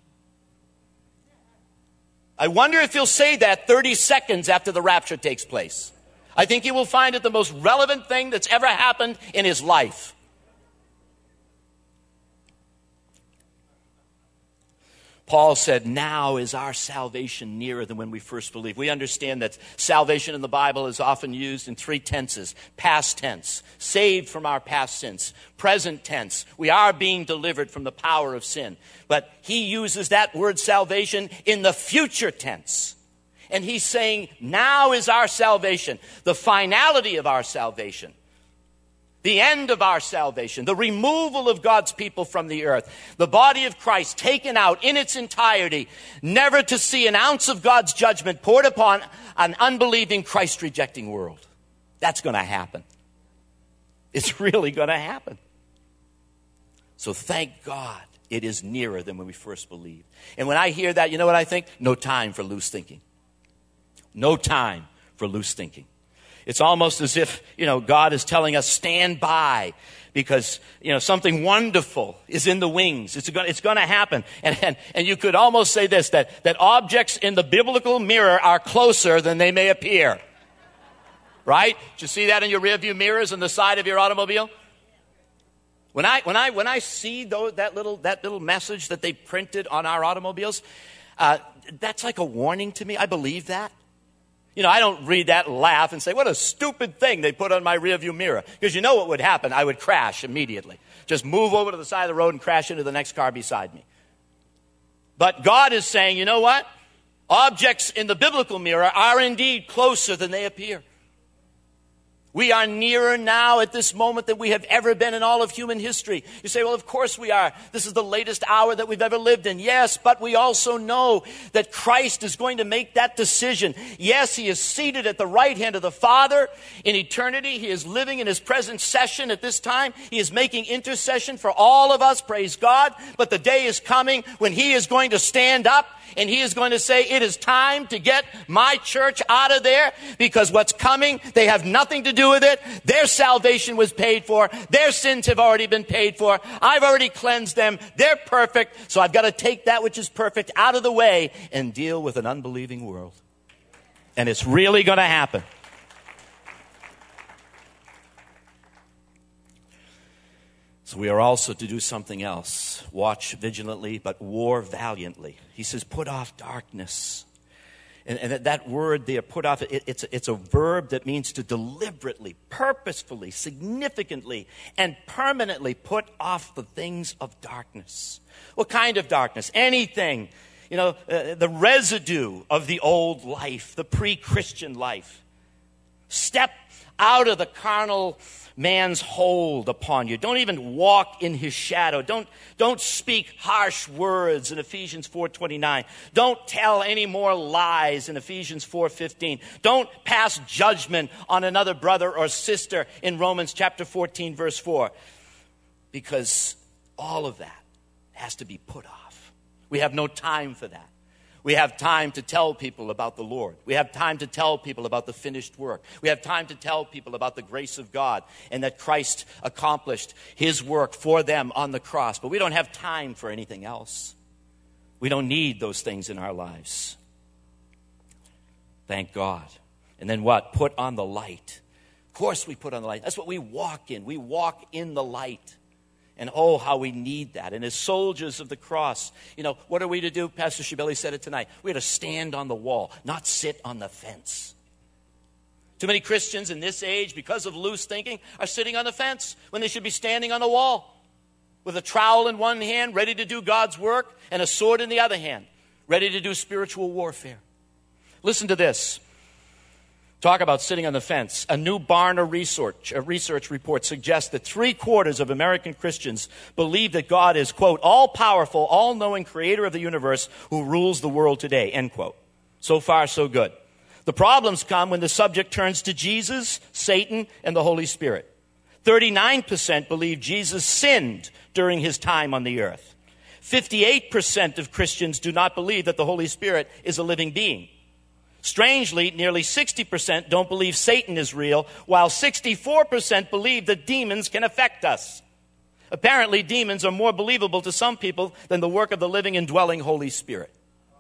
I wonder if he'll say that thirty seconds after the rapture takes place. I think he will find it the most relevant thing that's ever happened in his life. Paul said, now is our salvation nearer than when we first believed. We understand that salvation in the Bible is often used in three tenses. Past tense, saved from our past sins. Present tense, we are being delivered from the power of sin. But he uses that word salvation in the future tense. And he's saying, now is our salvation, the finality of our salvation. The end of our salvation, the removal of God's people from the earth, the body of Christ taken out in its entirety, never to see an ounce of God's judgment poured upon an unbelieving, Christ-rejecting world. That's going to happen. It's really going to happen. So thank God it is nearer than when we first believed. And when I hear that, you know what I think? No time for loose thinking. No time for loose thinking. It's almost as if, you know, God is telling us, stand by, because, you know, something wonderful is in the wings. It's going, it's going to happen. And, and, and you could almost say this, that, that objects in the biblical mirror are closer than they may appear. Right? Did you see that in your rearview mirrors on the side of your automobile? When I, when I, when I see those, that, little, that little message that they printed on our automobiles, uh, that's like a warning to me. I believe that. You know, I don't read that and laugh and say, what a stupid thing they put on my rearview mirror. Because you know what would happen? I would crash immediately. Just move over to the side of the road and crash into the next car beside me. But God is saying, you know what? Objects in the biblical mirror are indeed closer than they appear. We are nearer now at this moment than we have ever been in all of human history. You say, well, of course we are. This is the latest hour that we've ever lived in. Yes, but we also know that Christ is going to make that decision. Yes, he is seated at the right hand of the Father in eternity. He is living in his present session at this time. He is making intercession for all of us, praise God. But the day is coming when he is going to stand up and he is going to say, it is time to get my church out of there, because what's coming, they have nothing to do with it. Their salvation was paid for. Their sins have already been paid for. I've already cleansed them. They're perfect. So I've got to take that which is perfect out of the way and deal with an unbelieving world. And it's really going to happen. So we are also to do something else. Watch vigilantly, but war valiantly. He says, put off darkness. And, and that word there, put off, it, it's, it's a verb that means to deliberately, purposefully, significantly, and permanently put off the things of darkness. What kind of darkness? Anything. You know, uh, the residue of the old life, the pre-Christian life. Step out of the carnal man's hold upon you. Don't even walk in his shadow. Don't, don't speak harsh words in Ephesians four twenty-nine. Don't tell any more lies in Ephesians four fifteen. Don't pass judgment on another brother or sister in Romans chapter fourteen, verse four. Because all of that has to be put off. We have no time for that. We have time to tell people about the Lord. We have time to tell people about the finished work. We have time to tell people about the grace of God and that Christ accomplished his work for them on the cross. But we don't have time for anything else. We don't need those things in our lives. Thank God. And then what? Put on the light. Of course we put on the light. That's what we walk in. We walk in the light. And oh, how we need that. And as soldiers of the cross, you know, what are we to do? Pastor Shibeli said it tonight. We're to stand on the wall, not sit on the fence. Too many Christians in this age, because of loose thinking, are sitting on the fence when they should be standing on the wall with a trowel in one hand, ready to do God's work, and a sword in the other hand, ready to do spiritual warfare. Listen to this. Talk about sitting on the fence. A new Barna research, a research report suggests that three quarters of American Christians believe that God is, quote, all-powerful, all-knowing creator of the universe who rules the world today, end quote. So far, so good. The problems come when the subject turns to Jesus, Satan, and the Holy Spirit. thirty-nine percent believe Jesus sinned during his time on the earth. fifty-eight percent of Christians do not believe that the Holy Spirit is a living being. Strangely, nearly sixty percent don't believe Satan is real, while sixty-four percent believe that demons can affect us. Apparently, demons are more believable to some people than the work of the living and dwelling Holy Spirit.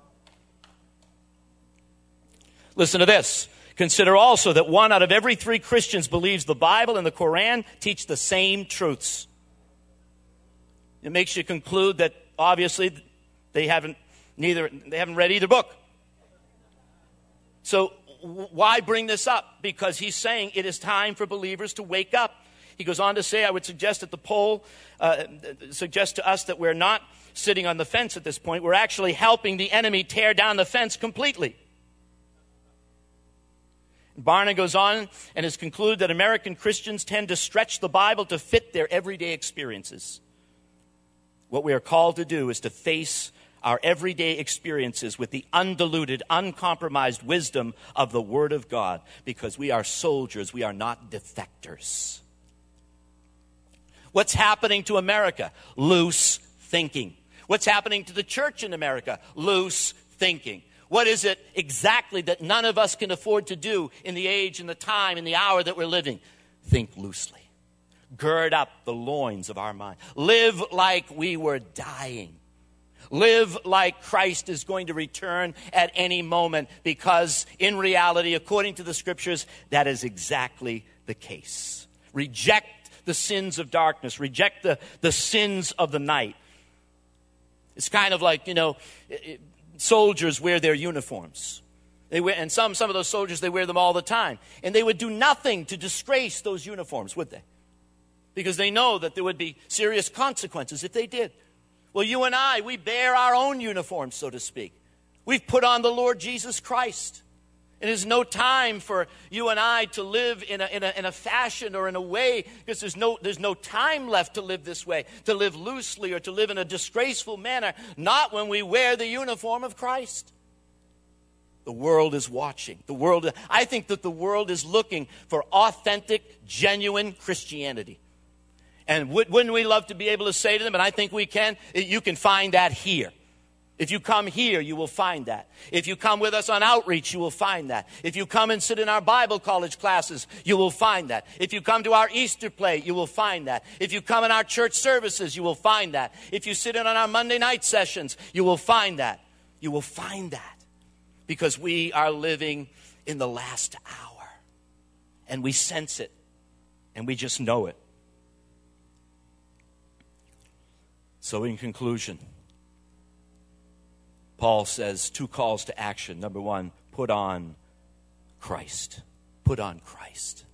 Listen to this. Consider also that one out of every three Christians believes the Bible and the Quran teach the same truths. It makes you conclude that obviously they haven't neither they haven't read either book. So why bring this up? Because he's saying it is time for believers to wake up. He goes on to say, I would suggest that the poll uh, suggests to us that we're not sitting on the fence at this point. We're actually helping the enemy tear down the fence completely. Barna goes on and has concluded that American Christians tend to stretch the Bible to fit their everyday experiences. What we are called to do is to face our everyday experiences with the undiluted, uncompromised wisdom of the Word of God, because we are soldiers, we are not defectors. What's happening to America? Loose thinking. What's happening to the church in America? Loose thinking. What is it exactly that none of us can afford to do in the age and the time and the hour that we're living? Think loosely. Gird up the loins of our mind. Live like we were dying. Live like Christ is going to return at any moment, because in reality, according to the scriptures, that is exactly the case. Reject the sins of darkness, reject the, the sins of the night. It's kind of like, you know, soldiers wear their uniforms. They wear, and some, some of those soldiers, they wear them all the time. And they would do nothing to disgrace those uniforms, would they? Because they know that there would be serious consequences if they did. Well, you and I, we bear our own uniforms, so to speak. We've put on the Lord Jesus Christ. It is no time for you and I to live in a, in a, in a fashion or in a way, because there's no, there's no time left to live this way, to live loosely or to live in a disgraceful manner, not when we wear the uniform of Christ. The world is watching. The world, I think that the world is looking for authentic, genuine Christianity. And wouldn't we love to be able to say to them, and I think we can, you can find that here. If you come here, you will find that. If you come with us on outreach, you will find that. If you come and sit in our Bible college classes, you will find that. If you come to our Easter play, you will find that. If you come in our church services, you will find that. If you sit in on our Monday night sessions, you will find that. You will find that. Because we are living in the last hour. And we sense it. And we just know it. So in conclusion, Paul says two calls to action. Number one, put on Christ. Put on Christ.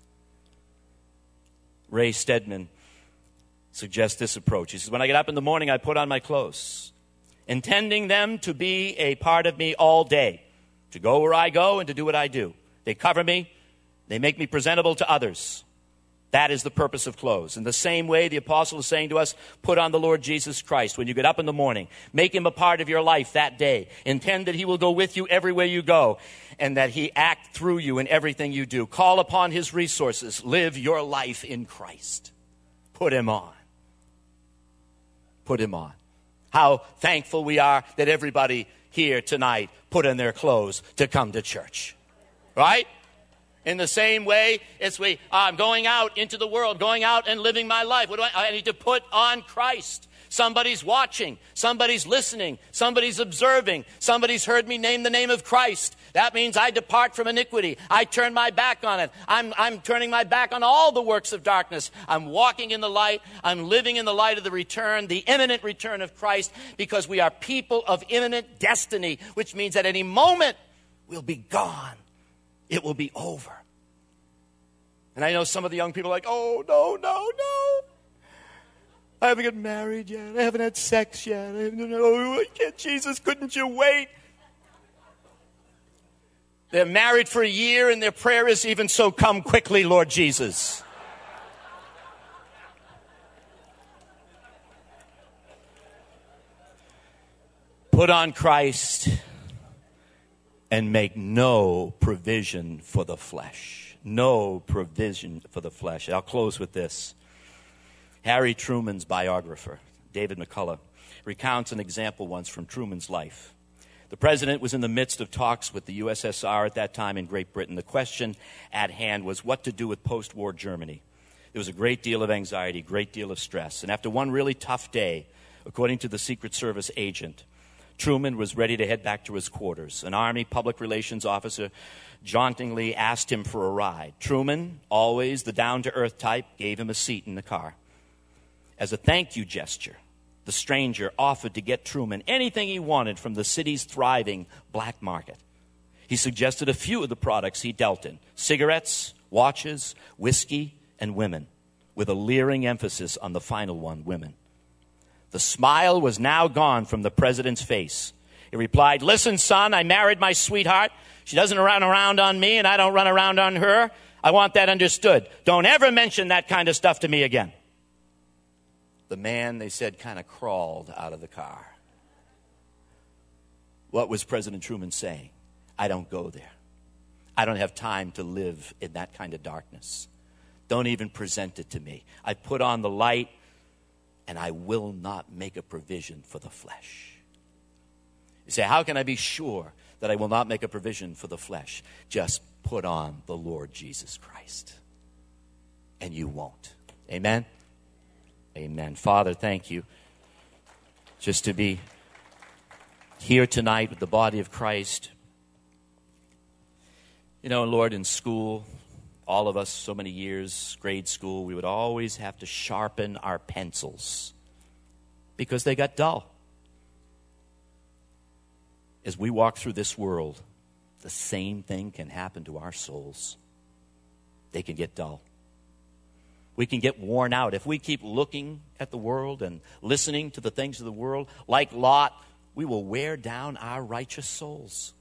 Ray Stedman suggests this approach. He says, when I get up in the morning, I put on my clothes, intending them to be a part of me all day, to go where I go and to do what I do. They cover me. They make me presentable to others. That is the purpose of clothes. In the same way, the apostle is saying to us, put on the Lord Jesus Christ. When you get up in the morning, make him a part of your life that day. Intend that he will go with you everywhere you go, and that he act through you in everything you do. Call upon his resources. Live your life in Christ. Put him on. Put him on. How thankful we are that everybody here tonight put on their clothes to come to church. Right? In the same way, it's we, uh, I'm going out into the world, going out and living my life. What do I, I need to put on Christ. Somebody's watching. Somebody's listening. Somebody's observing. Somebody's heard me name the name of Christ. That means I depart from iniquity. I turn my back on it. I'm, I'm turning my back on all the works of darkness. I'm walking in the light. I'm living in the light of the return, the imminent return of Christ, because we are people of imminent destiny, which means at any moment we'll be gone. It will be over. And I know some of the young people are like, oh, no, no, no. I haven't gotten married yet. I haven't had sex yet. I haven't, oh, Jesus, couldn't you wait? They're married for a year and their prayer is, even so, come quickly, Lord Jesus. Put on Christ and make no provision for the flesh. No provision for the flesh. I'll close with this. Harry Truman's biographer, David McCullough, recounts an example once from Truman's life. The president was in the midst of talks with the U S S R at that time in Great Britain. The question at hand was what to do with post-war Germany. There was a great deal of anxiety, great deal of stress. And after one really tough day, according to the Secret Service agent, Truman was ready to head back to his quarters. An Army public relations officer jauntily asked him for a ride. Truman, always the down-to-earth type, gave him a seat in the car. As a thank you gesture, the stranger offered to get Truman anything he wanted from the city's thriving black market. He suggested a few of the products he dealt in: cigarettes, watches, whiskey, and women, with a leering emphasis on the final one, women. The smile was now gone from the president's face. He replied, listen, son, I married my sweetheart. She doesn't run around on me, and I don't run around on her. I want that understood. Don't ever mention that kind of stuff to me again. The man, they said, kind of crawled out of the car. What was President Truman saying? I don't go there. I don't have time to live in that kind of darkness. Don't even present it to me. I put on the light, and I will not make a provision for the flesh. You say, how can I be sure that I will not make a provision for the flesh? Just put on the Lord Jesus Christ, and you won't. Amen? Amen. Father, thank you just to be here tonight with the body of Christ. You know, Lord, in school, all of us, so many years, grade school, we would always have to sharpen our pencils because they got dull. As we walk through this world, the same thing can happen to our souls. They can get dull. We can get worn out. If we keep looking at the world and listening to the things of the world, like Lot, we will wear down our righteous souls.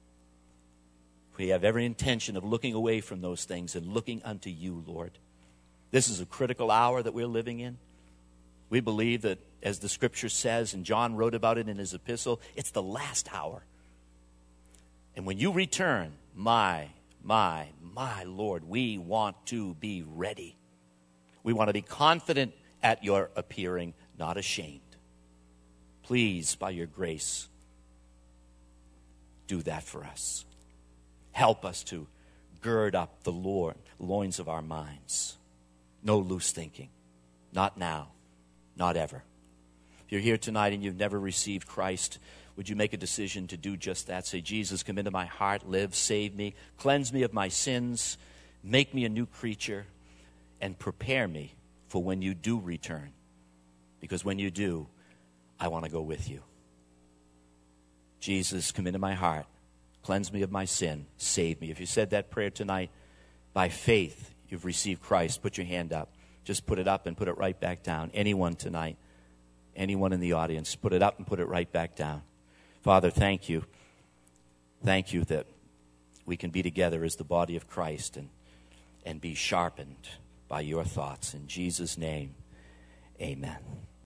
We have every intention of looking away from those things and looking unto you, Lord. This is a critical hour that we're living in. We believe that, as the Scripture says, and John wrote about it in his epistle, it's the last hour. And when you return, my, my, my Lord, we want to be ready. We want to be confident at your appearing, not ashamed. Please, by your grace, do that for us. Help us to gird up the Lord, loins of our minds. No loose thinking. Not now. Not ever. If you're here tonight and you've never received Christ, would you make a decision to do just that? Say, Jesus, come into my heart, live, save me, cleanse me of my sins, make me a new creature, and prepare me for when you do return. Because when you do, I want to go with you. Jesus, come into my heart, cleanse me of my sin, save me. If you said that prayer tonight, by faith, you've received Christ, put your hand up. Just put it up and put it right back down. Anyone tonight, anyone in the audience, put it up and put it right back down. Father, thank you. Thank you that we can be together as the body of Christ and, and be sharpened by your thoughts. In Jesus' name, amen.